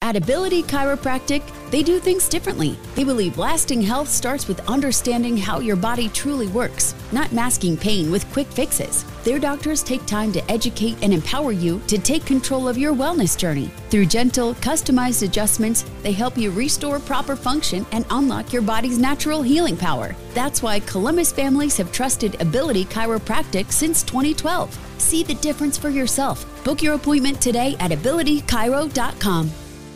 At Ability Chiropractic, they do things differently. They believe lasting health starts with understanding how your body truly works, not masking pain with quick fixes. Their doctors take time to educate and empower you to take control of your wellness journey. Through gentle, customized adjustments, they help you restore proper function and unlock your body's natural healing power. That's why Columbus families have trusted Ability Chiropractic since 2012. See the difference for yourself. Book your appointment today at abilitychiro.com.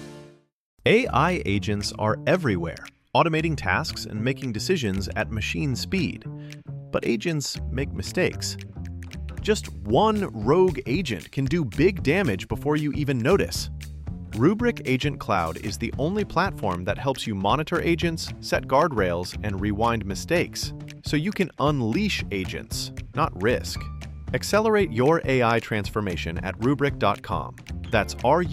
AI agents are everywhere, automating tasks and making decisions at machine speed. But agents make mistakes. Just one rogue agent can do big damage before you even notice. Rubrik Agent Cloud is the only platform that helps you monitor agents, set guardrails, and rewind mistakes, so you can unleash agents, not risk. Accelerate your AI transformation at Rubrik.com. That's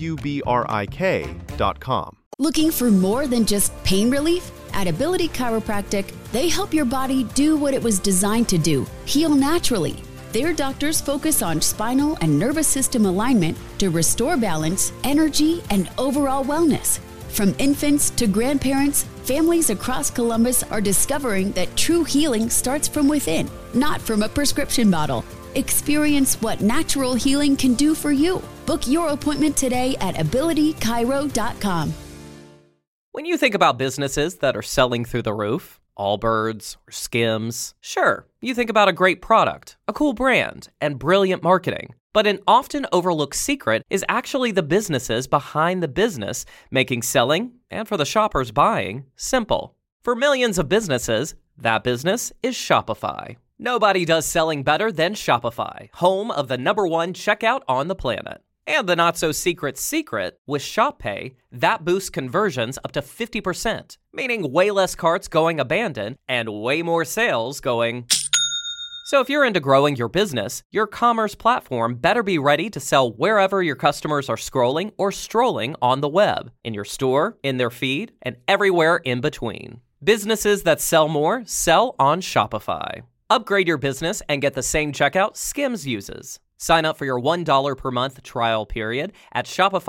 RUBRIK.com. Looking for more than just pain relief? At Ability Chiropractic, they help your body do what it was designed to do, heal naturally. Their doctors focus on spinal and nervous system alignment to restore balance, energy, and overall wellness. From infants to grandparents, families across Columbus are discovering that true healing starts from within, not from a prescription bottle. Experience what natural healing can do for you. Book your appointment today at abilitychiro.com. When you think about businesses that are selling through the roof, Allbirds or Skims, sure, you think about a great product, a cool brand, and brilliant marketing. But an often overlooked secret is actually the businesses behind the business, making selling, and for the shoppers buying, simple. For millions of businesses, that business is Shopify. Nobody does selling better than Shopify, home of the #1 checkout on the planet. And the not-so-secret secret, with Shop Pay, that boosts conversions up to 50%, meaning way less carts going abandoned and way more sales going. So if you're into growing your business, your commerce platform better be ready to sell wherever your customers are scrolling or strolling on the web, in your store, in their feed, and everywhere in between. Businesses that sell more sell on Shopify. Upgrade your business and get the same checkout Skims uses. Sign up for your $1 per month trial period at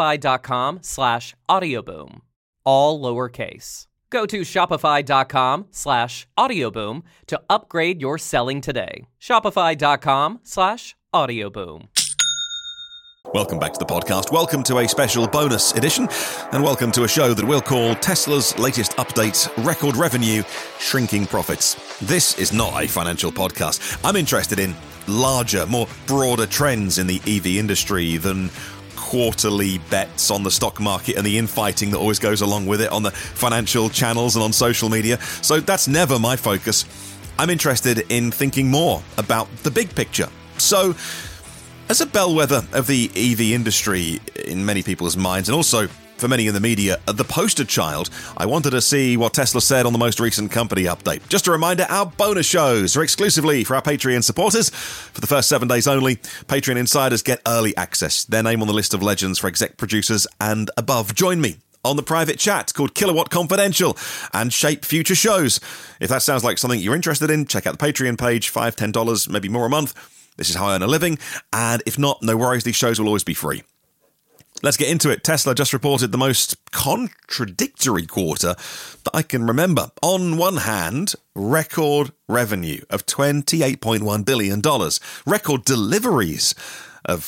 shopify.com/audioboom. All lowercase. Go to shopify.com/audioboom to upgrade your selling today. Shopify.com/audioboom. Welcome back to the podcast. Welcome to a special bonus edition, and welcome to a show that we'll call Tesla's latest update, record revenue, shrinking profits. This is not a financial podcast. I'm interested in larger, more broader trends in the EV industry than quarterly bets on the stock market and the infighting that always goes along with it on the financial channels and on social media. So that's never my focus. I'm interested in thinking more about the big picture. So, as a bellwether of the EV industry in many people's minds, and also for many in the media, the poster child, I wanted to see what Tesla said on the most recent company update. Just a reminder, our bonus shows are exclusively for our Patreon supporters. For the first 7 days only, Patreon insiders get early access, their name on the list of legends for exec producers and above. Join me on the private chat called Kilowatt Confidential and shape future shows. If that sounds like something you're interested in, check out the Patreon page, $5, $10, maybe more a month. This is how I earn a living, and if not, no worries, these shows will always be free. Let's get into it. Tesla just reported the most contradictory quarter that I can remember. On one hand, record revenue of $28.1 billion, record deliveries of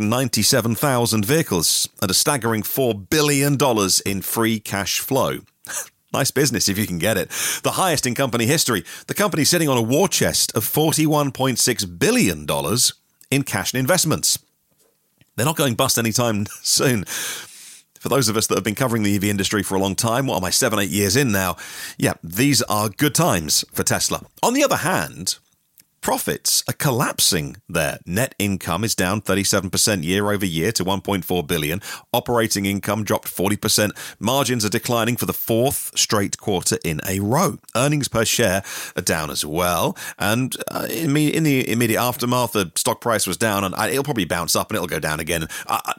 497,000 vehicles, and a staggering $4 billion in free cash flow. Nice business if you can get it. The highest in company history. The company's sitting on a war chest of $41.6 billion in cash and investments. They're not going bust anytime soon. For those of us that have been covering the EV industry for a long time, what am I, 7-8 years in now? Yeah, these are good times for Tesla. On the other hand, profits are collapsing there. Net income is down 37% year over year to $1.4 billion. Operating income dropped 40%. Margins are declining for the fourth straight quarter in a row. Earnings per share are down as well. And in the immediate aftermath, the stock price was down, and it'll probably bounce up and it'll go down again.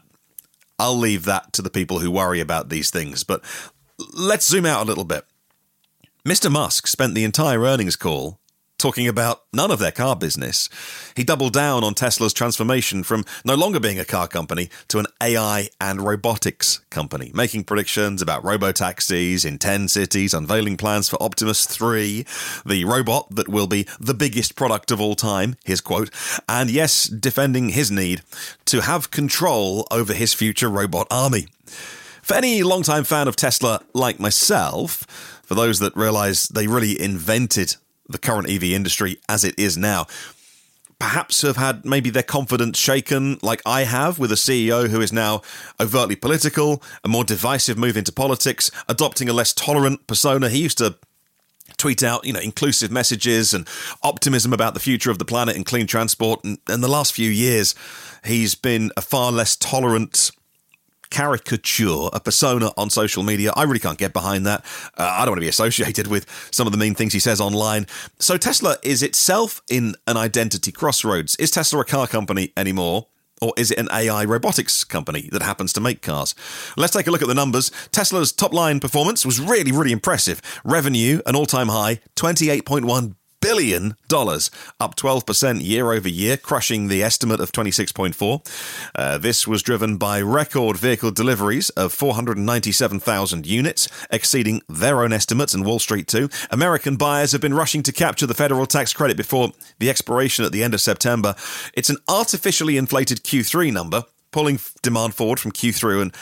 I'll leave that to the people who worry about these things. But let's zoom out a little bit. Mr. Musk spent the entire earnings call talking about none of their car business. He doubled down on Tesla's transformation from no longer being a car company to an AI and robotics company, making predictions about robotaxis in 10 cities, unveiling plans for Optimus 3, the robot that will be the biggest product of all time, his quote, and yes, defending his need to have control over his future robot army. For any longtime fan of Tesla like myself, for those that realise they really invented the current EV industry as it is now, perhaps have had maybe their confidence shaken like I have with a CEO who is now overtly political, a more divisive move into politics, adopting a less tolerant persona. He used to tweet out, inclusive messages and optimism about the future of the planet and clean transport. And in the last few years, he's been a far less tolerant caricature, a persona on social media. I really can't get behind that. I don't want to be associated with some of the mean things he says online. So Tesla is itself in an identity crossroads. Is Tesla a car company anymore? Or is it an AI robotics company that happens to make cars? Let's take a look at the numbers. Tesla's top-line performance was really, really impressive. Revenue, an all-time high, $28.1 billion, up 12% year over year, crushing the estimate of 26.4. This was driven by record vehicle deliveries of 497,000 units, exceeding their own estimates and Wall Street too. American buyers have been rushing to capture the federal tax credit before the expiration at the end of September. It's an artificially inflated Q3 number, pulling demand forward from Q4 and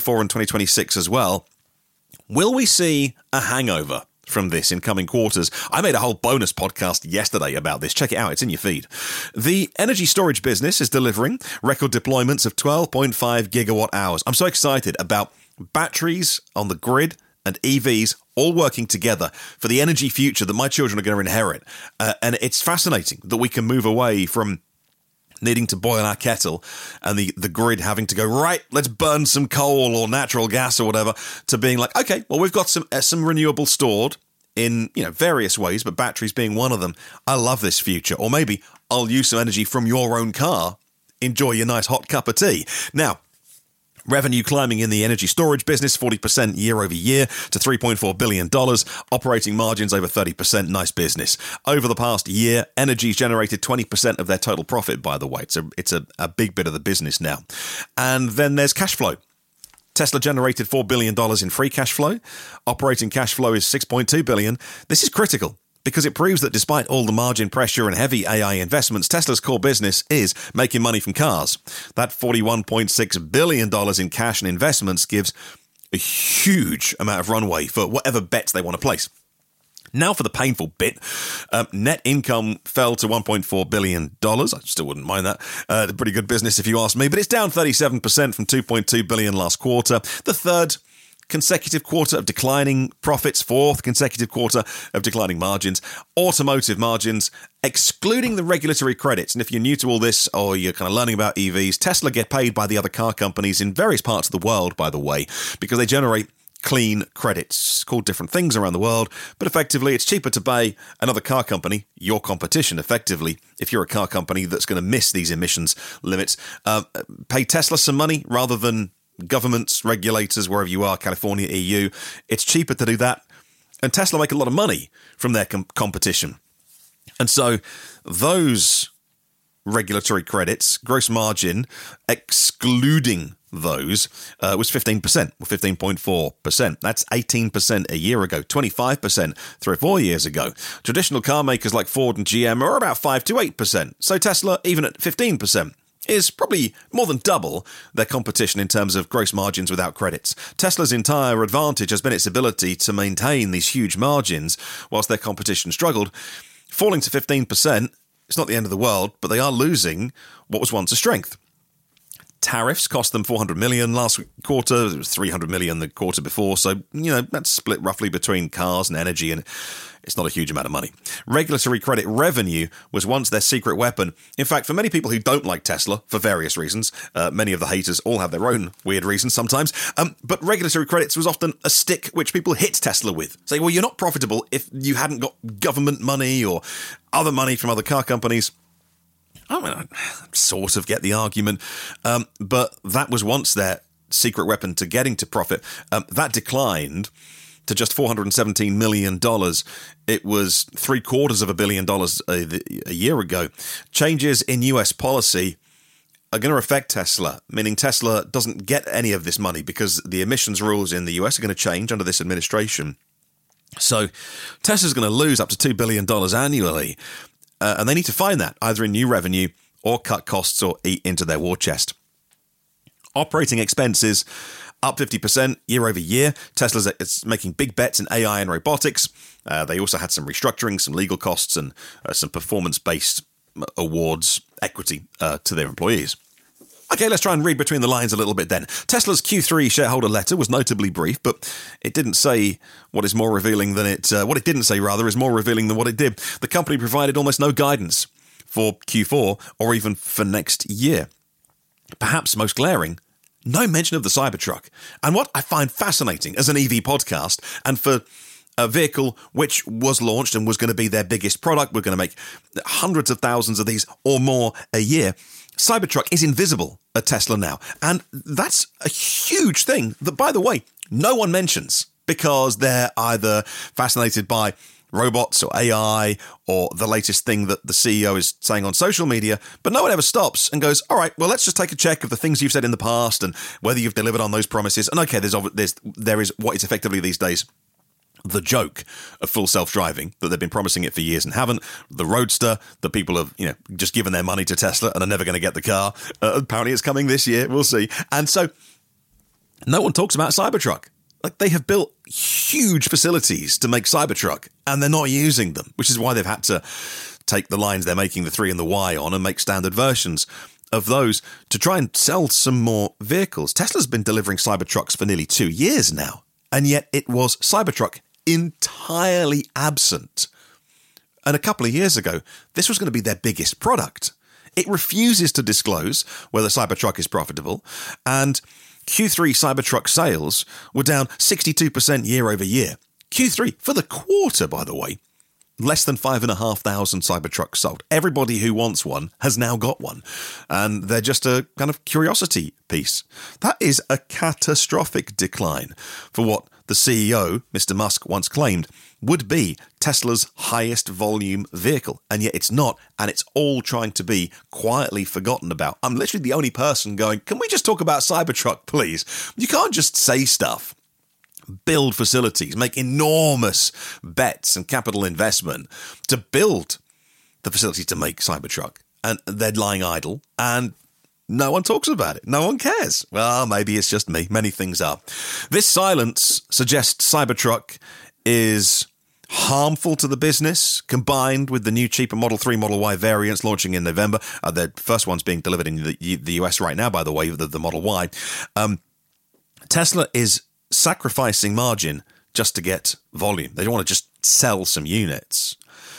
2026 as well. Will we see a hangover from this in coming quarters? I made a whole bonus podcast yesterday about this. Check it out. It's in your feed. The energy storage business is delivering record deployments of 12.5 gigawatt hours. I'm so excited about batteries on the grid and EVs all working together for the energy future that my children are going to inherit. And it's fascinating that we can move away from needing to boil our kettle and the grid having to go, right, let's burn some coal or natural gas or whatever, to being like, okay, well, we've got some renewable stored in various ways, but batteries being one of them. I love this future. Or maybe I'll use some energy from your own car. Enjoy your nice hot cup of tea. Now, revenue climbing in the energy storage business, 40% year over year to $3.4 billion. Operating margins over 30%. Nice business. Over the past year, Energy's generated 20% of their total profit, by the way. It's a big bit of the business now. And then there's cash flow. Tesla generated $4 billion in free cash flow. Operating cash flow is $6.2 billion. This is critical, because it proves that despite all the margin pressure and heavy AI investments, Tesla's core business is making money from cars. That $41.6 billion in cash and investments gives a huge amount of runway for whatever bets they want to place. Now for the painful bit. Net income fell to $1.4 billion. I still wouldn't mind that. A pretty good business if you ask me, but it's down 37% from $2.2 billion last quarter. The third consecutive quarter of declining profits, fourth consecutive quarter of declining margins. Automotive margins, excluding the regulatory credits. And if you're new to all this or you're kind of learning about EVs, Tesla get paid by the other car companies in various parts of the world, by the way, because they generate clean credits, called different things around the world, but effectively it's cheaper to pay another car company, your competition effectively, if you're a car company that's going to miss these emissions limits, pay Tesla some money rather than governments, regulators, wherever you are, California, EU. It's cheaper to do that, and Tesla make a lot of money from their competition. And so those regulatory credits, gross margin, excluding those, was 15%, or 15.4%. That's 18% a year ago, 25% 3 or 4 years ago. Traditional car makers like Ford and GM are about 5 to 8%. So Tesla, even at 15%, is probably more than double their competition in terms of gross margins without credits. Tesla's entire advantage has been its ability to maintain these huge margins whilst their competition struggled. Falling to 15%, it's not the end of the world, but they are losing what was once a strength. Tariffs cost them $400 million last quarter. It was $300 million the quarter before. So, that's split roughly between cars and energy, and it's not a huge amount of money. Regulatory credit revenue was once their secret weapon. In fact, for many people who don't like Tesla, for various reasons, many of the haters all have their own weird reasons sometimes, but regulatory credits was often a stick which people hit Tesla with. Say, well, you're not profitable if you hadn't got government money or other money from other car companies. I mean, I sort of get the argument, but that was once their secret weapon to getting to profit. That declined to just $417 million. It was $750 million a year ago. Changes in US policy are going to affect Tesla, meaning Tesla doesn't get any of this money because the emissions rules in the US are going to change under this administration. So Tesla's going to lose up to $2 billion annually, and they need to find that either in new revenue or cut costs or eat into their war chest. Operating expenses up 50% year over year. Tesla's making big bets in AI and robotics. They also had some restructuring, some legal costs, and some performance-based awards equity to their employees. Okay, let's try and read between the lines a little bit then. Tesla's Q3 shareholder letter was notably brief, but it didn't say what is more revealing than it... what it didn't say, rather, is more revealing than what it did. The company provided almost no guidance for Q4 or even for next year. Perhaps most glaring, no mention of the Cybertruck. And what I find fascinating as an EV podcast, and for a vehicle which was launched and was going to be their biggest product, we're going to make hundreds of thousands of these or more a year, Cybertruck is invisible at Tesla now. And that's a huge thing that, by the way, no one mentions because they're either fascinated by robots or AI or the latest thing that the CEO is saying on social media, but no one ever stops and goes, all right, well, let's just take a check of the things you've said in the past and whether you've delivered on those promises. And okay, there is what is effectively these days the joke of full self-driving, that they've been promising it for years and haven't. The Roadster, that people have, just given their money to Tesla and are never going to get the car. Apparently it's coming this year. We'll see. And so no one talks about Cybertruck. Like, they have built huge facilities to make Cybertruck and they're not using them, which is why they've had to take the lines they're making the 3 and the Y on and make standard versions of those to try and sell some more vehicles. Tesla's been delivering Cybertrucks for nearly 2 years now, and yet it was Cybertruck entirely absent. And a couple of years ago, this was going to be their biggest product. It refuses to disclose whether Cybertruck is profitable, and Q3 Cybertruck sales were down 62% year over year. Q3, for the quarter, by the way, less than 5,500 Cybertrucks sold. Everybody who wants one has now got one, and they're just a kind of curiosity piece. That is a catastrophic decline for what the CEO, Mr. Musk, once claimed would be Tesla's highest volume vehicle. And yet it's not, and it's all trying to be quietly forgotten about. I'm literally the only person going, can we just talk about Cybertruck, please? You can't just say stuff. Build facilities, make enormous bets and capital investment to build the facility to make Cybertruck. And they're lying idle, and no one talks about it. No one cares. Well, maybe it's just me. Many things are. This silence suggests Cybertruck is harmful to the business, combined with the new cheaper Model 3, Model Y variants launching in November. The first one's being delivered in the US right now, by the way, the Model Y. Tesla is sacrificing margin just to get volume. They don't want to just sell some units.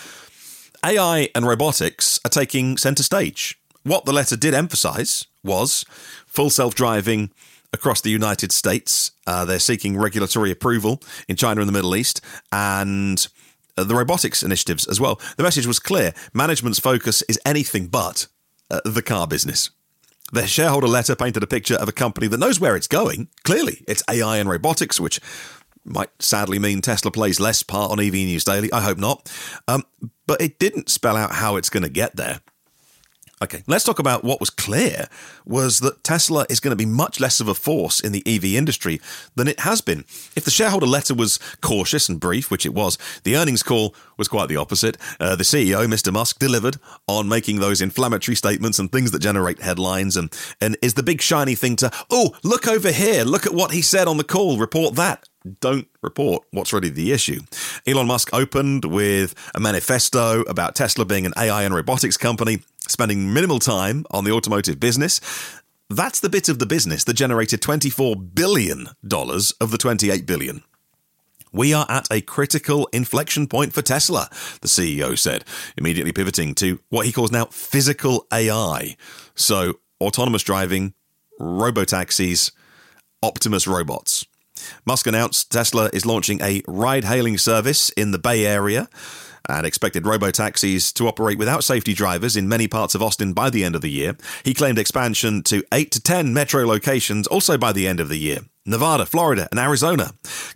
AI and robotics are taking center stage. What the letter did emphasize was full self-driving across the United States. They're seeking regulatory approval in China and the Middle East, and the robotics initiatives as well. The message was clear. Management's focus is anything but the car business. The shareholder letter painted a picture of a company that knows where it's going. Clearly, it's AI and robotics, which might sadly mean Tesla plays less part on EV News Daily. I hope not. But it didn't spell out how it's going to get there. Okay, let's talk about what was clear was that Tesla is going to be much less of a force in the EV industry than it has been. If the shareholder letter was cautious and brief, which it was, the earnings call was quite the opposite. The CEO, Mr. Musk, delivered on making those inflammatory statements and things that generate headlines and is the big shiny thing to, oh, look over here, look at what he said on the call, report that. Don't report what's really the issue. Elon Musk opened with a manifesto about Tesla being an AI and robotics company, spending minimal time on the automotive business. That's the bit of the business that generated $24 billion of the $28 billion. We are at a critical inflection point for Tesla, the CEO said, immediately pivoting to what he calls now physical AI. So autonomous driving, robotaxis, Optimus robots. Musk announced Tesla is launching a ride-hailing service in the Bay Area and expected robotaxis to operate without safety drivers in many parts of Austin by the end of the year. He claimed expansion to 8 to 10 metro locations also by the end of the year. Nevada, Florida, and Arizona.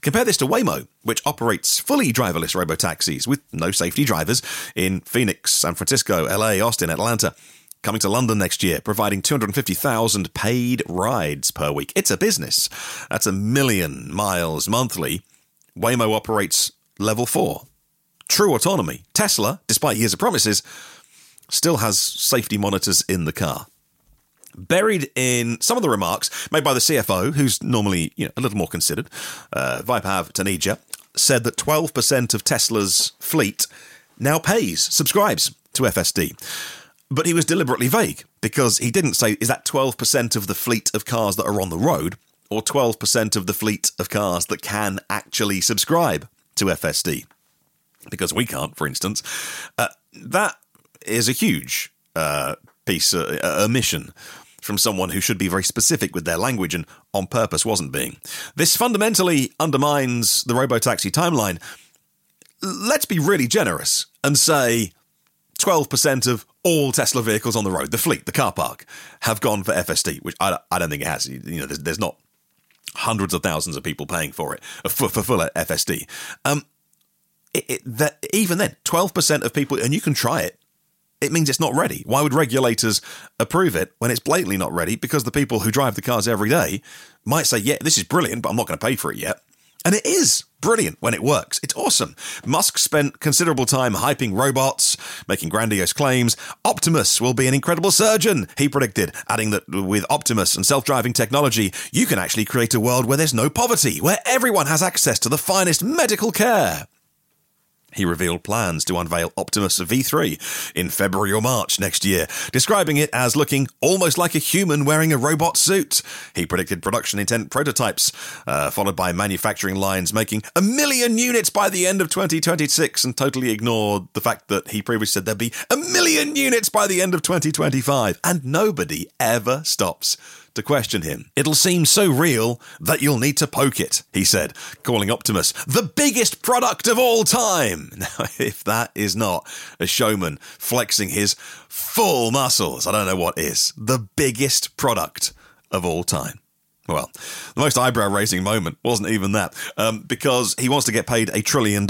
Compare this to Waymo, which operates fully driverless robotaxis with no safety drivers in Phoenix, San Francisco, LA, Austin, Atlanta. Coming to London next year, providing 250,000 paid rides per week. It's a business. That's 1 million miles monthly. Waymo operates level 4. True autonomy. Tesla, despite years of promises, still has safety monitors in the car. Buried in some of the remarks made by the CFO, who's normally a little more considered, Vaibhav Taneja, said that 12% of Tesla's fleet now subscribes to FSD. But he was deliberately vague, because he didn't say, is that 12% of the fleet of cars that are on the road, or 12% of the fleet of cars that can actually subscribe to FSD? Because we can't, for instance. That is a huge piece, omission from someone who should be very specific with their language and on purpose wasn't being. This fundamentally undermines the robotaxi timeline. Let's be really generous and say 12% of all Tesla vehicles on the road, the fleet, the car park, have gone for FSD, which I don't think it has. There's not hundreds of thousands of people paying for it, for full FSD. Even then, 12% of people, and you can try it, it means it's not ready. Why would regulators approve it when it's blatantly not ready? Because the people who drive the cars every day might say, yeah, this is brilliant, but I'm not going to pay for it yet. And it is brilliant when it works. It's awesome. Musk spent considerable time hyping robots, making grandiose claims. Optimus will be an incredible surgeon, he predicted, adding that with Optimus and self-driving technology, you can actually create a world where there's no poverty, where everyone has access to the finest medical care. He revealed plans to unveil Optimus V3 in February or March next year, describing it as looking almost like a human wearing a robot suit. He predicted production intent prototypes, followed by manufacturing lines making 1 million units by the end of 2026, and totally ignored the fact that he previously said there'd be 1 million units by the end of 2025. And nobody ever stops to question him. It'll seem so real that you'll need to poke it, he said, calling Optimus the biggest product of all time. Now, if that is not a showman flexing his full muscles, I don't know what is. The biggest product of all time. Well, the most eyebrow-raising moment wasn't even that, because he wants to get paid $1 trillion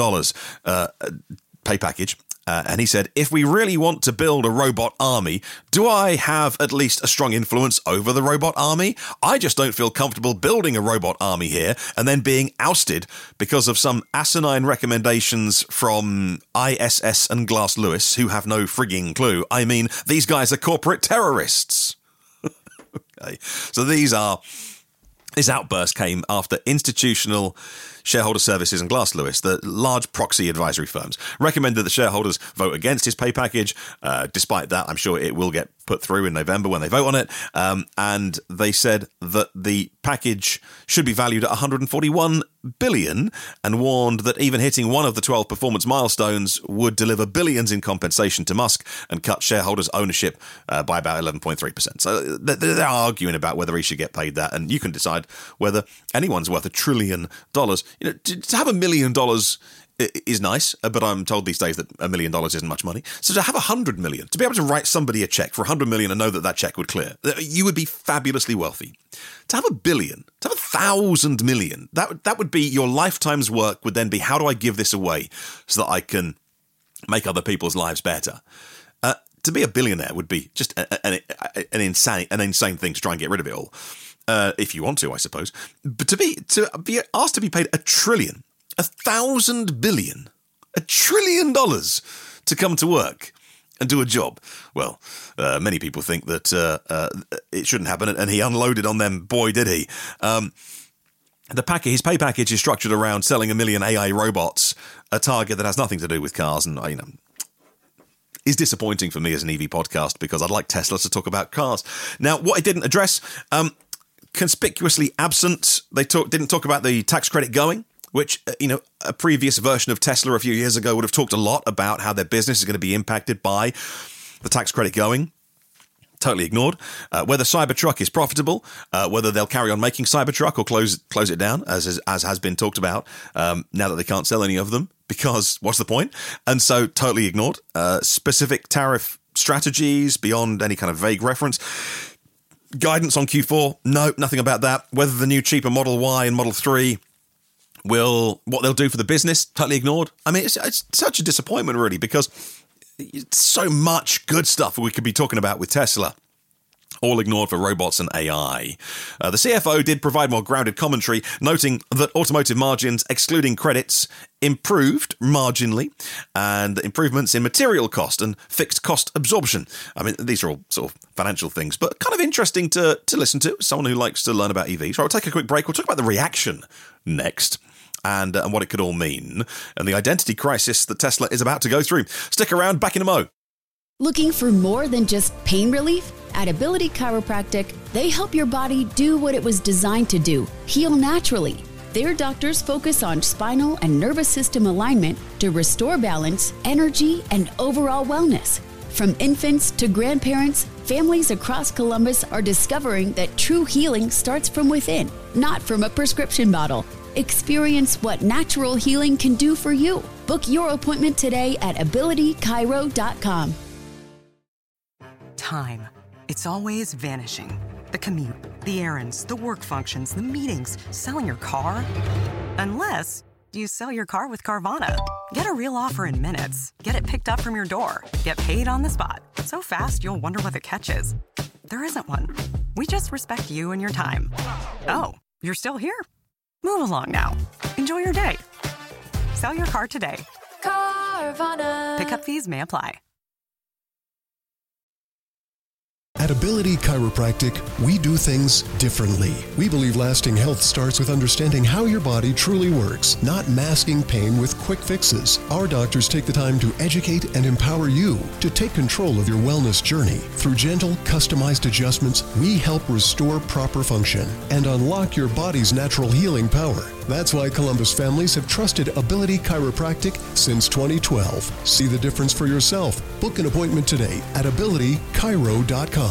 pay package. And he said, if we really want to build a robot army, do I have at least a strong influence over the robot army? I just don't feel comfortable building a robot army here and then being ousted because of some asinine recommendations from ISS and Glass Lewis, who have no frigging clue. I mean, these guys are corporate terrorists. Okay. So this outburst came after Institutional Shareholder Services and Glass Lewis, the large proxy advisory firms, recommended that shareholders vote against his pay package. Despite that, I'm sure it will get put through in November when they vote on it. And they said that the package should be valued at $141 billion and warned that even hitting one of the 12 performance milestones would deliver billions in compensation to Musk and cut shareholders' ownership by about 11.3%. So they're arguing about whether he should get paid that, and you can decide whether anyone's worth $1 trillion. To have $1 million is nice, but I'm told these days that $1 million isn't much money. So to have 100 million, to be able to write somebody a check for 100 million and know that check would clear, you would be fabulously wealthy. To have $1 billion, to have 1,000 million, that would be your lifetime's work. Would then be, how do I give this away so that I can make other people's lives better? To be a billionaire would be just an insane thing to try and get rid of it all. If you want to, I suppose. But to be asked to be paid $1 trillion, 1,000 billion, $1 trillion to come to work and do a job. Well, many people think that it shouldn't happen, and he unloaded on them. Boy, did he. His pay package is structured around selling 1 million AI robots, a target that has nothing to do with cars, and is disappointing for me as an EV podcast because I'd like Tesla to talk about cars. Now, what it didn't address, conspicuously absent, they didn't talk about the tax credit going, which, a previous version of Tesla a few years ago would have talked a lot about how their business is going to be impacted by the tax credit going. Totally ignored. Whether Cybertruck is profitable, whether they'll carry on making Cybertruck or close it down, as has been talked about, now that they can't sell any of them, because what's the point? And so totally ignored. Specific tariff strategies beyond any kind of vague reference. Guidance on Q4, no, nothing about that. Whether the new cheaper Model Y and Model 3 What they'll do for the business, totally ignored. I mean, it's such a disappointment, really, because so much good stuff we could be talking about with Tesla, all ignored for robots and AI. The CFO did provide more grounded commentary, noting that automotive margins, excluding credits, improved marginally, and improvements in material cost and fixed cost absorption. I mean, these are all sort of financial things, but kind of interesting to listen to, someone who likes to learn about EVs. So I'll take a quick break. We'll talk about the reaction next, and what it could all mean, and the identity crisis that Tesla is about to go through. Stick around, back in a mo. Looking for more than just pain relief? At Ability Chiropractic, they help your body do what it was designed to do, heal naturally. Their doctors focus on spinal and nervous system alignment to restore balance, energy, and overall wellness. From infants to grandparents, families across Columbus are discovering that true healing starts from within, not from a prescription bottle. Experience what natural healing can do for you. Book your appointment today at abilitychiro.com. Time. It's always vanishing. The commute, the errands, the work functions, the meetings, selling your car. Unless you sell your car with Carvana. Get a real offer in minutes. Get it picked up from your door. Get paid on the spot. So fast you'll wonder what the catch is. There isn't one. We just respect you and your time. Oh, you're still here? Move along now. Enjoy your day. Sell your car today. Carvana. Pickup fees may apply. At Ability Chiropractic, we do things differently. We believe lasting health starts with understanding how your body truly works, not masking pain with quick fixes. Our doctors take the time to educate and empower you to take control of your wellness journey. Through gentle, customized adjustments, we help restore proper function and unlock your body's natural healing power. That's why Columbus families have trusted Ability Chiropractic since 2012. See the difference for yourself. Book an appointment today at abilitychiro.com.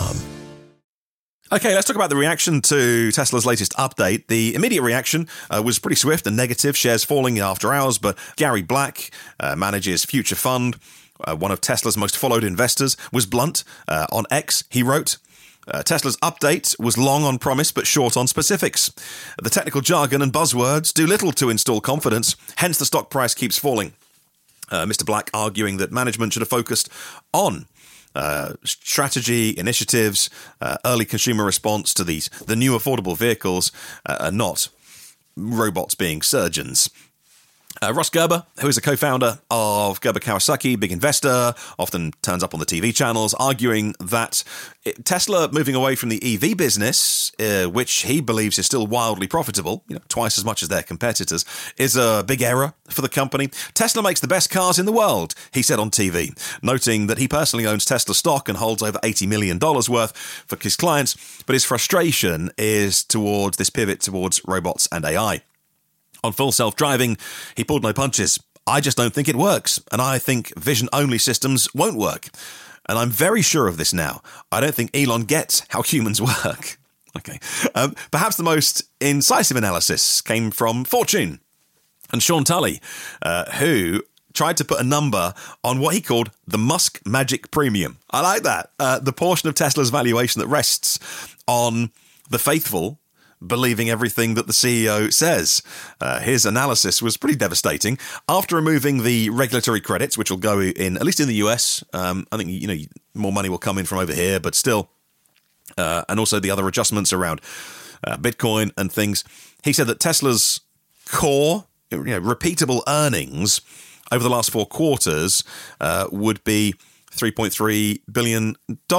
Okay, let's talk about the reaction to Tesla's latest update. The immediate reaction was pretty swift and negative, shares falling after hours, but Gary Black manages Future Fund, one of Tesla's most followed investors, was blunt. On X, he wrote, Tesla's update was long on promise but short on specifics. The technical jargon and buzzwords do little to install confidence, hence the stock price keeps falling. Mr. Black arguing that management should have focused on strategy, initiatives, early consumer response to the new affordable vehicles, and not robots being surgeons. Ross Gerber, who is a co-founder of Gerber Kawasaki, big investor, often turns up on the TV channels, arguing that Tesla moving away from the EV business, which he believes is still wildly profitable, twice as much as their competitors, is a big error for the company. Tesla makes the best cars in the world, he said on TV, noting that he personally owns Tesla stock and holds over $80 million worth for his clients, but his frustration is towards this pivot towards robots and AI. On full self-driving, he pulled no punches. I just don't think it works, and I think vision-only systems won't work. And I'm very sure of this now. I don't think Elon gets how humans work. Okay. Perhaps the most incisive analysis came from Fortune and Sean Tully, who tried to put a number on what he called the Musk Magic Premium. I like that. The portion of Tesla's valuation that rests on the faithful believing everything that the CEO says. His analysis was pretty devastating. After removing the regulatory credits, which will go in, at least in the US, I think, more money will come in from over here, but still, and also the other adjustments around Bitcoin and things. He said that Tesla's core, repeatable earnings over the last 4 quarters would be $3.3 billion.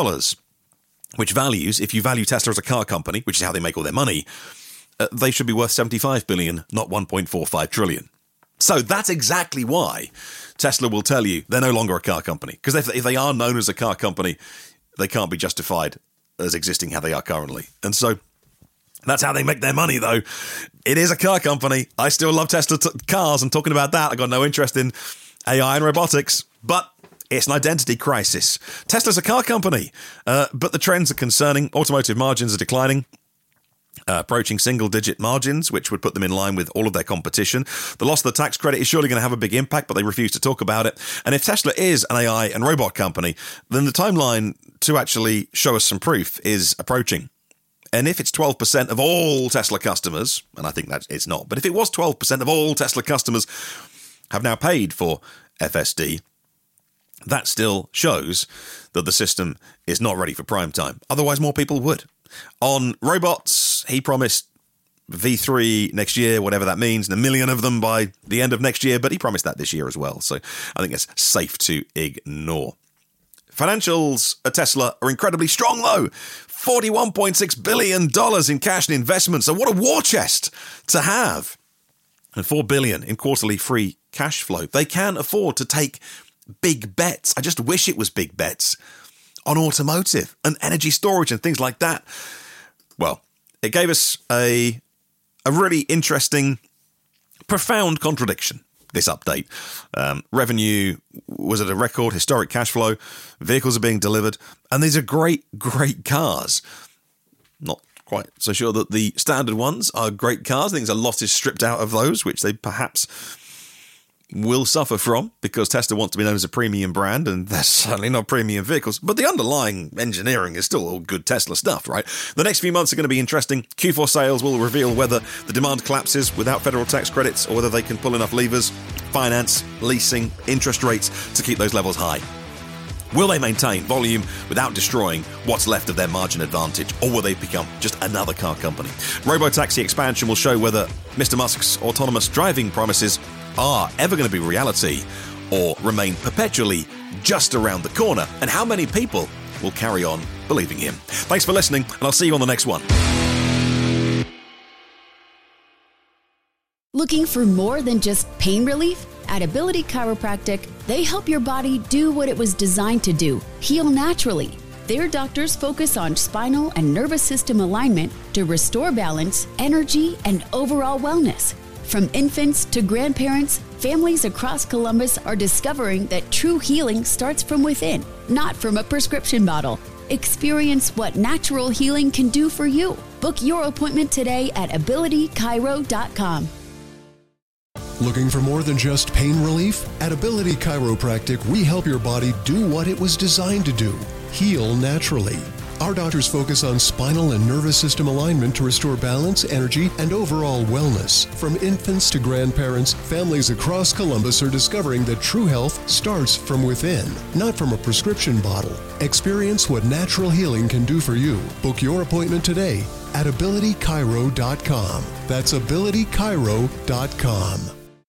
Which values, if you value Tesla as a car company, which is how they make all their money, they should be worth $75 billion, not $1.45 trillion. So that's exactly why Tesla will tell you they're no longer a car company. Because if they are known as a car company, they can't be justified as existing how they are currently. And so that's how they make their money, though. It is a car company. I still love Tesla cars and talking about that. I got no interest in AI and robotics, but it's an identity crisis. Tesla's a car company, but the trends are concerning. Automotive margins are declining, approaching single-digit margins, which would put them in line with all of their competition. The loss of the tax credit is surely going to have a big impact, but they refuse to talk about it. And if Tesla is an AI and robot company, then the timeline to actually show us some proof is approaching. And if it's 12% of all Tesla customers, and I think that it's not, but if it was 12% of all Tesla customers have now paid for FSD, that still shows that the system is not ready for prime time. Otherwise, more people would. On robots, he promised V3 next year, whatever that means, and 1 million of them by the end of next year, but he promised that this year as well. So I think it's safe to ignore. Financials at Tesla are incredibly strong, though. $41.6 billion in cash and investments. So what a war chest to have. And $4 billion in quarterly free cash flow. They can afford to take big bets. I just wish it was big bets on automotive and energy storage and things like that. Well, it gave us a really interesting, profound contradiction, this update. Revenue was at a record, historic cash flow, vehicles are being delivered, and these are great, great cars. Not quite so sure that the standard ones are great cars. I think a lot is stripped out of those, which they perhaps will suffer from because Tesla wants to be known as a premium brand, and they're certainly not premium vehicles. But the underlying engineering is still all good Tesla stuff, right? The next few months are going to be interesting. Q4 sales will reveal whether the demand collapses without federal tax credits or whether they can pull enough levers, finance, leasing, interest rates to keep those levels high. Will they maintain volume without destroying what's left of their margin advantage, or will they become just another car company? Robotaxi expansion will show whether Mr. Musk's autonomous driving promises are ever going to be reality or remain perpetually just around the corner, and how many people will carry on believing him. Thanks for listening, and I'll see you on the next one. Looking for more than just pain relief? At Ability Chiropractic, they help your body do what it was designed to do, heal naturally. Their doctors focus on spinal and nervous system alignment to restore balance, energy, and overall wellness. From infants to grandparents, families across Columbus are discovering that true healing starts from within, not from a prescription bottle. Experience what natural healing can do for you. Book your appointment today at abilitychiro.com. Looking for more than just pain relief? At Ability Chiropractic, we help your body do what it was designed to do, heal naturally. Our doctors focus on spinal and nervous system alignment to restore balance, energy, and overall wellness. From infants to grandparents, families across Columbus are discovering that true health starts from within, not from a prescription bottle. Experience what natural healing can do for you. Book your appointment today at abilitychiro.com. That's abilitychiro.com.